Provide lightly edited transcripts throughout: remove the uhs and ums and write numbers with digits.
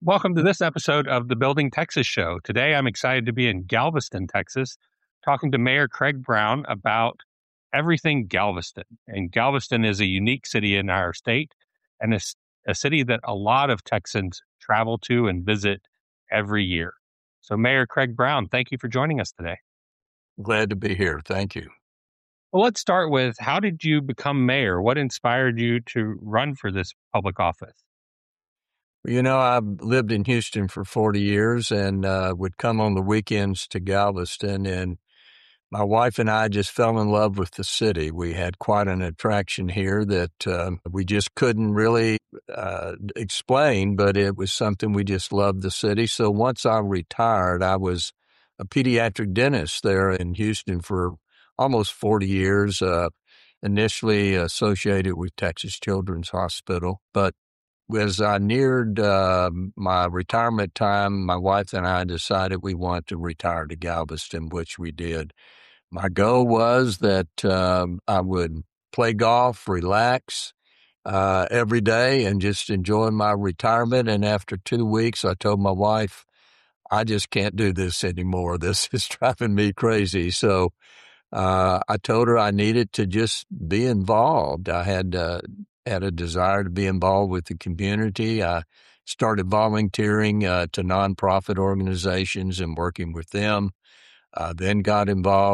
Welcome to this episode of the Building Texas Show. Today, I'm excited to be in Galveston, Texas, talking to Mayor Craig Brown about everything Galveston. And Galveston is a unique city in our state, and it's a city that a lot of Texans travel to and visit every year. So, Mayor Craig Brown, thank you for joining us today. Glad to be here. Thank you. Well, let's start with, how did you become mayor? What inspired you to run for this public office? I've lived in Houston for 40 years and would come on the weekends to Galveston. And my wife and I just fell in love with the city. We had quite an attraction here that we just couldn't really explain, but it was something we just loved the city. So once I retired, I was a pediatric dentist there in Houston for almost 40 years, initially associated with Texas Children's Hospital. But as I neared my retirement time, my wife and I decided we wanted to retire to Galveston, which we did. My goal was that I would play golf, relax every day, and just enjoy my retirement. And after 2 weeks, I told my wife, I just can't do this anymore. This is driving me crazy. So I told her I needed to just be involved. I had a desire to be involved with the community. I started volunteering to nonprofit organizations and working with them. Then got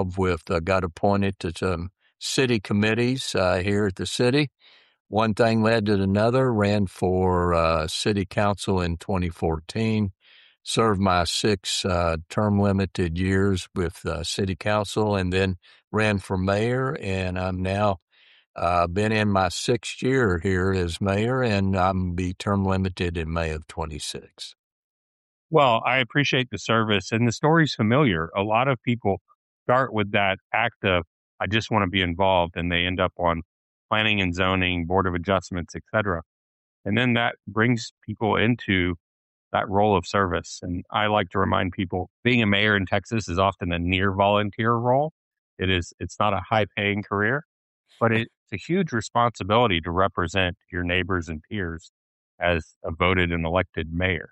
appointed to some city committees here at the city. One thing led to another, ran for city council in 2014, served my 6 term-limited years with city council, and then ran for mayor, and I'm now been in my 6th year here as mayor, and I'm be term limited in May of 26. Well, I appreciate the service, and the story's familiar. A lot of people start with that act of, I just want to be involved, and they end up on planning and zoning, board of adjustments, etc. And then that brings people into that role of service. And I like to remind people, being a mayor in Texas is often a near volunteer role. It's not a high paying career, but it's a huge responsibility to represent your neighbors and peers as a voted and elected mayor.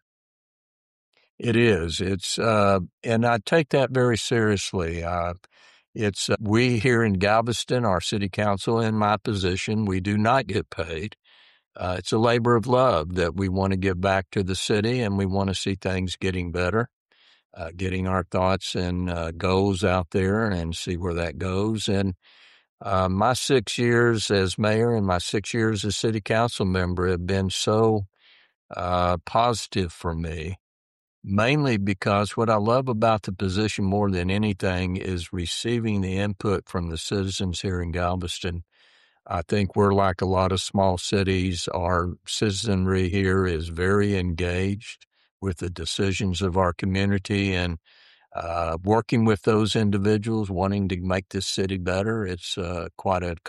It is. And I take that very seriously. We here in Galveston, our city council, in my position, we do not get paid. It's a labor of love that we want to give back to the city, and we want to see things getting better, getting our thoughts and goals out there and see where that goes. And my 6 years as mayor and my 6 years as city council member have been so positive for me, mainly because what I love about the position more than anything is receiving the input from the citizens here in Galveston. I think we're like a lot of small cities. Our citizenry here is very engaged with the decisions of our community, and working with those individuals, wanting to make this city better. It's quite a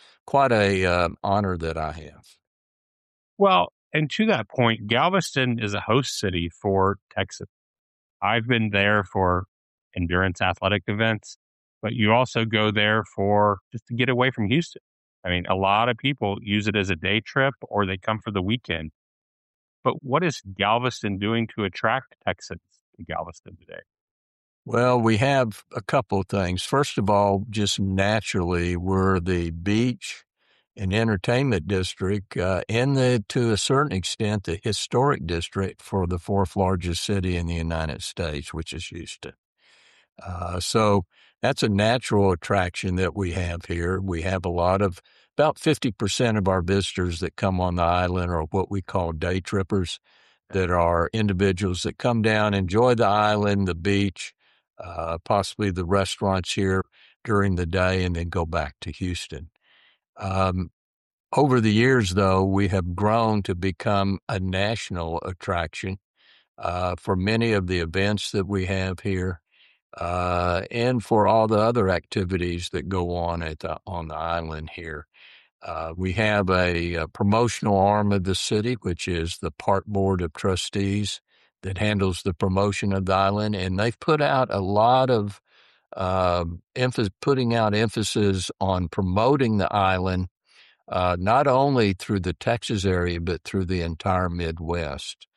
honor that I have. Well, and to that point, Galveston is a host city for Texas. I've been there for endurance athletic events, but you also go there for just to get away from Houston. I mean, a lot of people use it as a day trip or they come for the weekend. But what is Galveston doing to attract Texans to Galveston today? Well, we have a couple of things. First of all, just naturally, we're the beach and entertainment district, and to a certain extent, the historic district for the 4th largest city in the United States, which is Houston. So that's a natural attraction that we have here. We have about 50% of our visitors that come on the island are what we call day trippers, that are individuals that come down, enjoy the island, the beach, possibly the restaurants here during the day, and then go back to Houston. Over the years, though, we have grown to become a national attraction for many of the events that we have here, and for all the other activities that go on on the island here. We have a promotional arm of the city, which is the Park Board of Trustees, that handles the promotion of the island, and they've put out a lot of putting out emphasis on promoting the island, not only through the Texas area, but through the entire Midwest.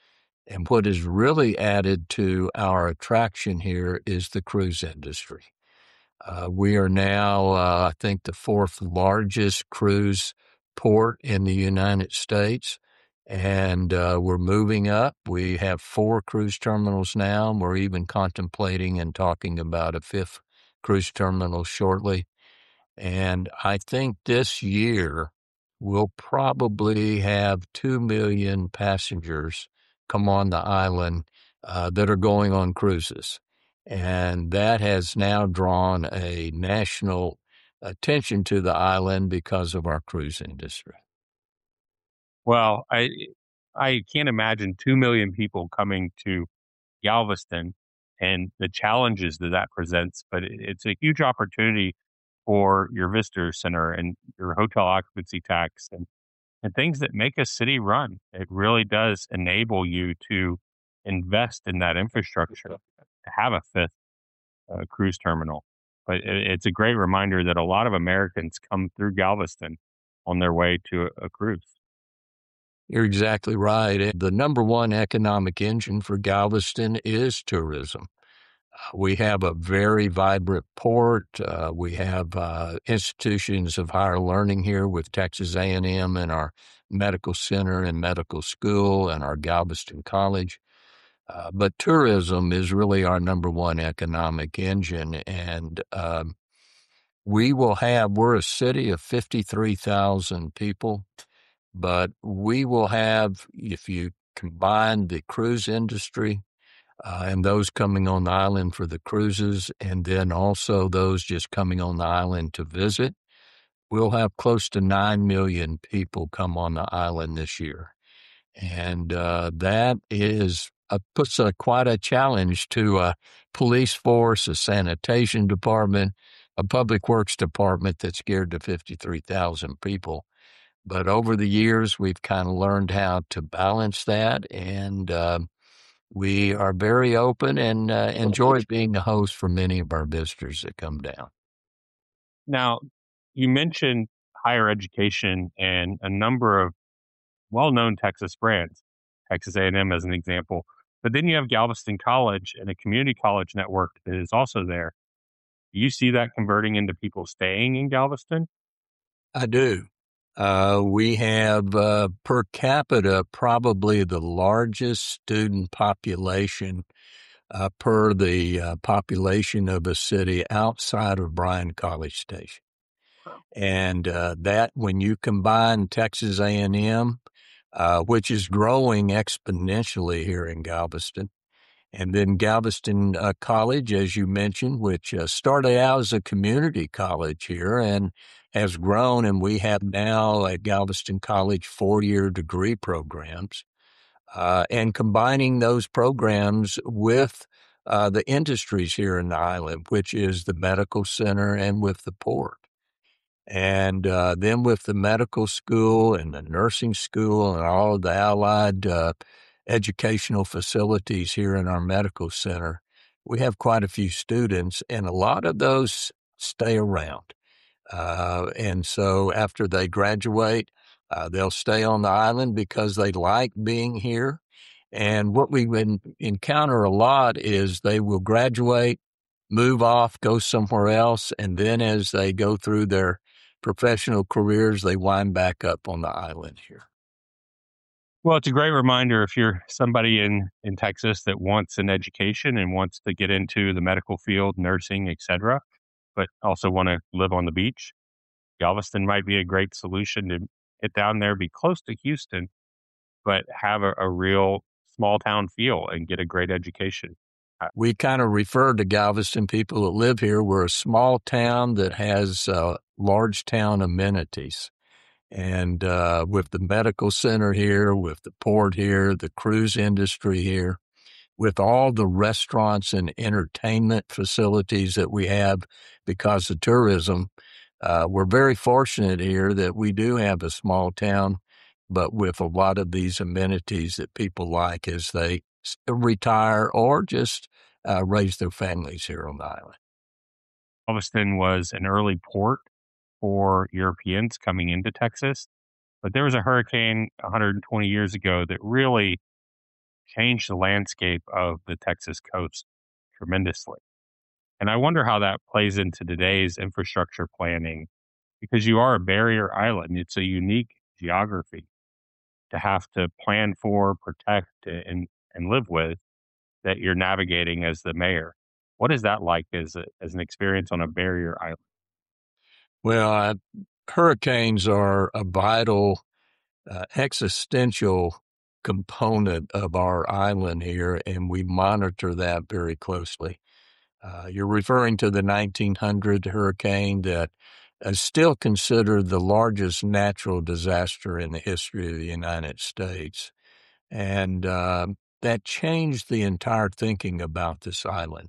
And what has really added to our attraction here is the cruise industry. We are now, I think, the fourth largest cruise port in the United States, and we're moving up. We have 4 cruise terminals now, and we're even contemplating and talking about a 5th cruise terminal shortly. And I think this year we'll probably have 2 million passengers come on the island that are going on cruises. And that has now drawn a national attention to the island because of our cruise industry. Well, I can't imagine 2 million people coming to Galveston and the challenges that that presents, but it's a huge opportunity for your visitor center and your hotel occupancy tax and things that make a city run. It really does enable you to invest in that infrastructure to have a 5th cruise terminal. But it's a great reminder that a lot of Americans come through Galveston on their way to a cruise. You're exactly right. The number one economic engine for Galveston is tourism. We have a very vibrant port. We have institutions of higher learning here with Texas A&M and our medical center and medical school and our Galveston College. But tourism is really our number one economic engine. And we're a city of 53,000 people, but we will have, if you combine the cruise industry, and those coming on the island for the cruises, and then also those just coming on the island to visit. We'll have close to 9 million people come on the island this year. And that puts quite a challenge to a police force, a sanitation department, a public works department that's geared to 53,000 people. But over the years, we've kind of learned how to balance that, and we are very open and enjoy being the host for many of our visitors that come down. Now, you mentioned higher education and a number of well-known Texas brands, Texas A&M as an example. But then you have Galveston College and a community college network that is also there. Do you see that converting into people staying in Galveston? I do. We have per capita probably the largest student population per the population of a city outside of Bryan College Station. And that when you combine Texas A&M, which is growing exponentially here in Galveston, and then Galveston College, as you mentioned, which started out as a community college here and has grown, and we have now at Galveston College 4-year degree programs, and combining those programs with the industries here in the island, which is the medical center and with the port. And then with the medical school and the nursing school and all of the allied educational facilities here in our medical center, we have quite a few students, and a lot of those stay around. And so after they graduate, they'll stay on the island because they like being here. And what we encounter a lot is they will graduate, move off, go somewhere else, and then as they go through their professional careers, they wind back up on the island here. Well, it's a great reminder if you're somebody in Texas that wants an education and wants to get into the medical field, nursing, etc., but also want to live on the beach. Galveston might be a great solution to get down there, be close to Houston, but have a real small town feel and get a great education. We kind of refer to Galveston people that live here. We're a small town that has large town amenities. And with the medical center here, with the port here, the cruise industry here, with all the restaurants and entertainment facilities that we have because of tourism, we're very fortunate here that we do have a small town, but with a lot of these amenities that people like as they retire or just raise their families here on the island. Galveston was an early port for Europeans coming into Texas, but there was a hurricane 120 years ago that really changed the landscape of the Texas coast tremendously. And I wonder how that plays into today's infrastructure planning because you are a barrier island. It's a unique geography to have to plan for, protect, and live with that you're navigating as the mayor. What is that like as an experience on a barrier island? Well, hurricanes are a vital existential component of our island here, and we monitor that very closely. You're referring to the 1900 hurricane that is still considered the largest natural disaster in the history of the United States. And that changed the entire thinking about this island,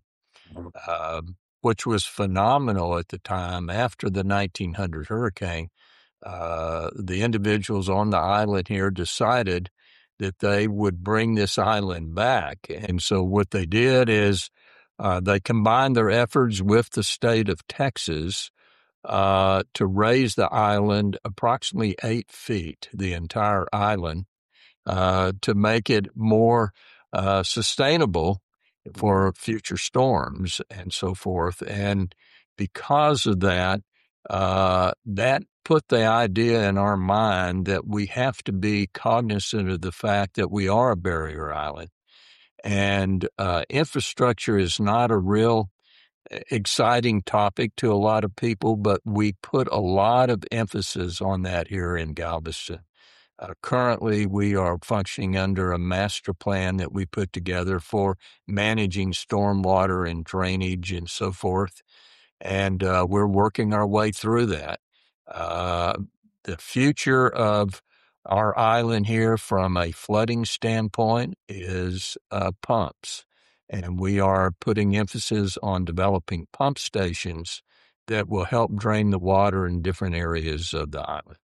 which was phenomenal at the time. After the 1900 hurricane, the individuals on the island here decided that they would bring this island back. And so what they did is they combined their efforts with the state of Texas to raise the island approximately 8 feet, the entire island, to make it more sustainable for future storms and so forth. And because of that, that put the idea in our mind that we have to be cognizant of the fact that we are a barrier island. And infrastructure is not a real exciting topic to a lot of people, but we put a lot of emphasis on that here in Galveston. Currently, we are functioning under a master plan that we put together for managing stormwater and drainage and so forth. And we're working our way through that. Uh, the future of our island here from a flooding standpoint is pumps. And we are putting emphasis on developing pump stations that will help drain the water in different areas of the island.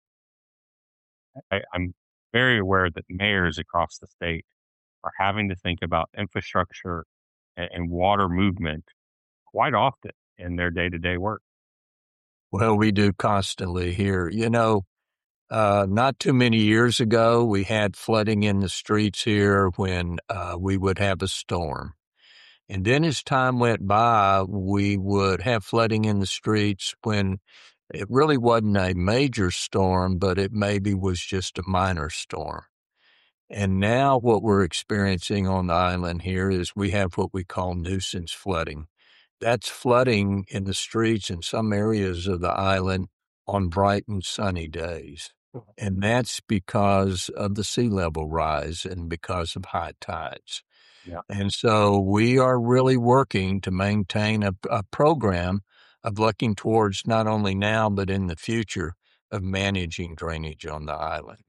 I'm very aware that mayors across the state are having to think about infrastructure and water movement quite often in their day to day work. Well, we do constantly here. Not too many years ago, we had flooding in the streets here when we would have a storm. And then as time went by, we would have flooding in the streets when it really wasn't a major storm, but it maybe was just a minor storm. And now what we're experiencing on the island here is we have what we call nuisance flooding. That's flooding in the streets in some areas of the island on bright and sunny days. And that's because of the sea level rise and because of high tides. Yeah. And so we are really working to maintain a program of looking towards not only now, but in the future of managing drainage on the island.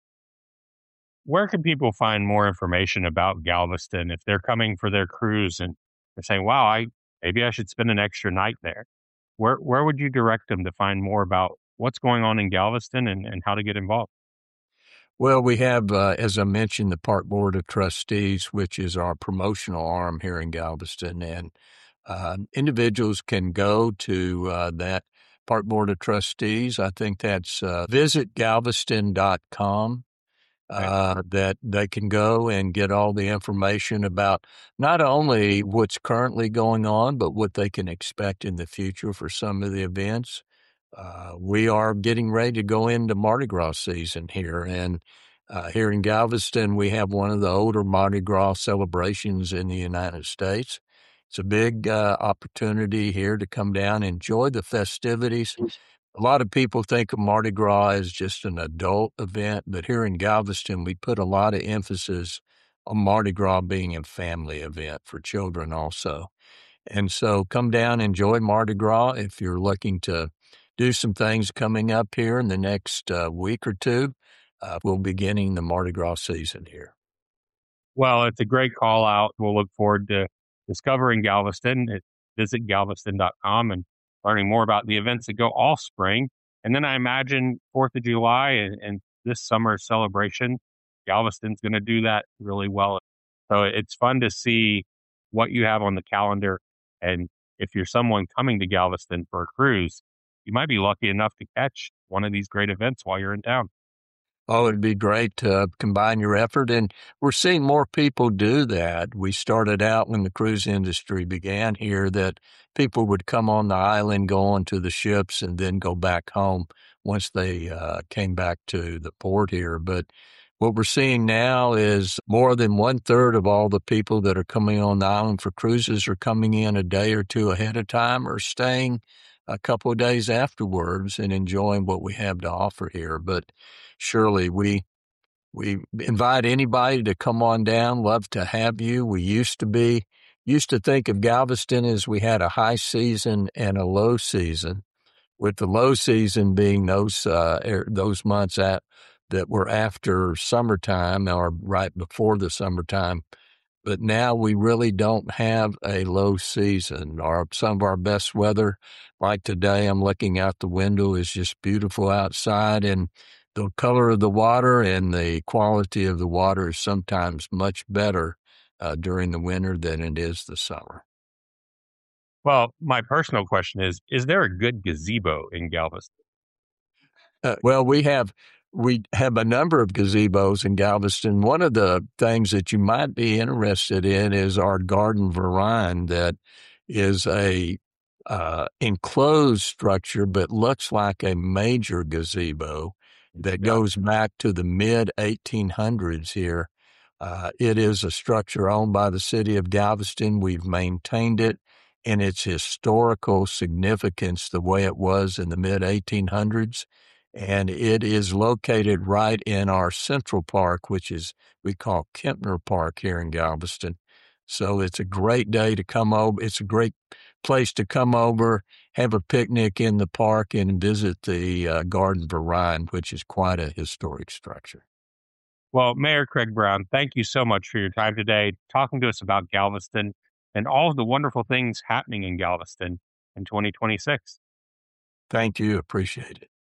Where can people find more information about Galveston if they're coming for their cruise and they're saying, "Wow, I maybe I should spend an extra night there"? Where would you direct them to find more about what's going on in Galveston and how to get involved? Well, we have, as I mentioned, the Park Board of Trustees, which is our promotional arm here in Galveston. And individuals can go to that Park Board of Trustees. I think that's visitgalveston.com. Okay. That they can go and get all the information about not only what's currently going on, but what they can expect in the future for some of the events. We are getting ready to go into Mardi Gras season here. And here in Galveston, we have one of the older Mardi Gras celebrations in the United States. It's a big opportunity here to come down, enjoy the festivities. A lot of people think of Mardi Gras as just an adult event, but here in Galveston, we put a lot of emphasis on Mardi Gras being a family event for children also. And so come down, enjoy Mardi Gras. If you're looking to do some things coming up here in the next week or two, we'll be beginning the Mardi Gras season here. Well, it's a great call out. We'll look forward to discovering Galveston at visitgalveston.com and learning more about the events that go all spring. And then I imagine 4th of July and this summer celebration, Galveston's going to do that really well. So it's fun to see what you have on the calendar. And if you're someone coming to Galveston for a cruise, you might be lucky enough to catch one of these great events while you're in town. Oh, it'd be great to combine your effort. And we're seeing more people do that. We started out when the cruise industry began here that people would come on the island, go onto the ships, and then go back home once they came back to the port here. But what we're seeing now is more than one third of all the people that are coming on the island for cruises are coming in a day or two ahead of time or staying a couple of days afterwards and enjoying what we have to offer here. But surely we invite anybody to come on down. Love to have you. We used to think of Galveston as we had a high season and a low season, with the low season being those months that were after summertime or right before the summertime. But now we really don't have a low season. Some of our best weather, like today, I'm looking out the window, is just beautiful outside, and the color of the water and the quality of the water is sometimes much better during the winter than it is the summer. Well, my personal question is there a good gazebo in Galveston? Well, we have a number of gazebos in Galveston. One of the things that you might be interested in is our garden verandah that is a enclosed structure, but looks like a major gazebo that Yeah. goes back to the mid 1800s here. It is a structure owned by the city of Galveston. We've maintained it in its historical significance the way it was in the mid 1800s. And it is located right in our Central Park, which is we call Kempner Park here in Galveston. So it's a great day to come over. It's a great place to come over, have a picnic in the park, and visit the Garden Verandah, which is quite a historic structure. Well, Mayor Craig Brown, thank you so much for your time today, talking to us about Galveston and all of the wonderful things happening in Galveston in 2026. Thank you. Appreciate it.